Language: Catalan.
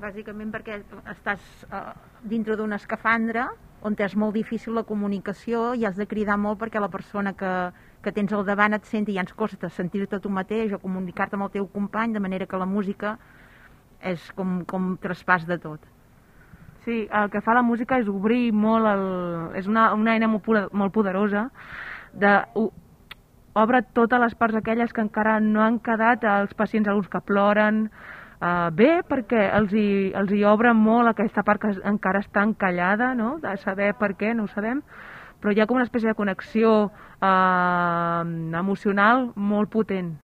Bàsicament perquè estàs dintre d'un escafandre on és molt difícil la comunicació i has de cridar molt perquè la persona que tens al davant et senti, i ens costa sentir-te tu mateix o comunicar-te amb el teu company, de manera que la música és com traspàs de tot. Sí, el que fa la música és obrir molt, és una eina molt poderosa, obre totes les parts aquelles que encara no han quedat, els pacients alguns que ploren, bé perquè els hi obre molt aquesta part que encara està encallada, no? De saber per què, no ho sabem, però hi ha com una espècie de connexió emocional molt potent.